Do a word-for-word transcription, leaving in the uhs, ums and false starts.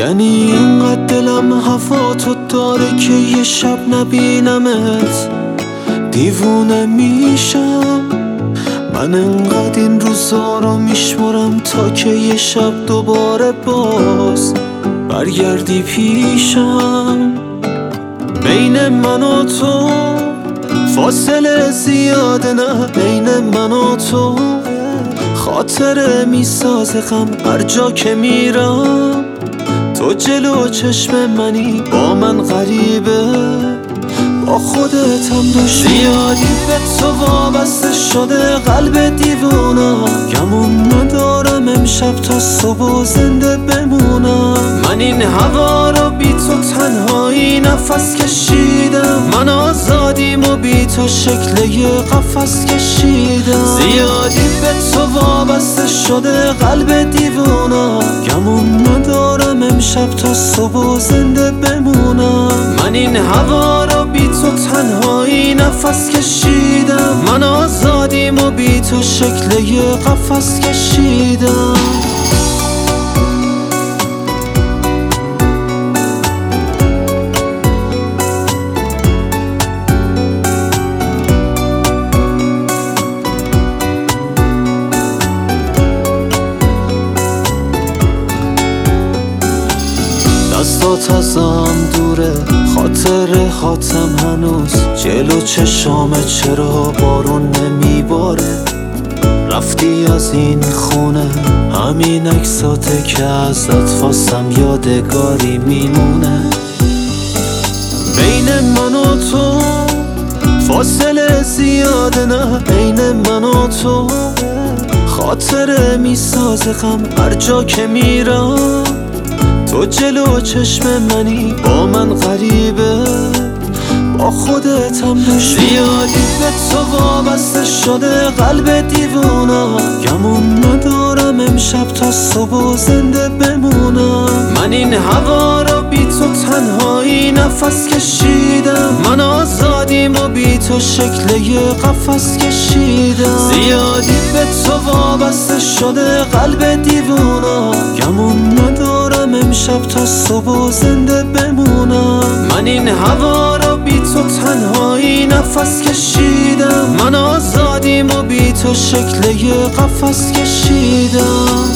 یعنی اینقدر دلم هوا تو داره که یه شب نبینمت دیوونه میشم. من انقدر این روزا رو میشمرم تا که یه شب دوباره باز برگردی پیشم. بین من و تو فاصله زیاده، نه بین من و تو خاطره میسازه غم هر جا که میرم. تو جلو چشم منی با من غریبه، با خودتم دشمن. زیادی به تو وابسته شده قلب دیوونم، گمون ندارم امشب تا صبح زنده بمونم. من این هوا رو بی تو تنهایی نفس کشیدم، من آزادیم و بی تو شکل یه قفس کشیدم. زیادی به تو وابسته شده قلب دیوونم، گمون ندارم امشب تا صبح زنده بمونم. من این هوا رو بی تو تنهایی نفس کشیدم، من آزادیم و بی تو شکل یه قفس کشیدم. دستات ازم دوره، خاطره هاتم هنوز جلو چشامه، چرا بارون نمیباره؟ رفتی از این خونه، همین عکساته که ازت واسم یادگاری میمونه. بین من و تو فاصله زیاده، نه بین من و تو خاطره میسازه غم هر جا که میرم. تو جلو چشم منی با من غریبه، با خودتم دشمن. زیادی به تو وابسته شده قلب دیوونم، گمون ندارم امشب تا صبح زنده بمونم. من این هوا رو بی تو تنهایی نفس کشیدم، من آزادیم و بی تو شکل یه قفس کشیدم. زیادی به تو وابسته شده قلب دیوونم، گمون ندارم امشب تا صبح زنده بمونم. من این هوا رو بی تو تنهایی نفس کشیدم، من آزادیم و بی تو شکل یه قفس کشیدم.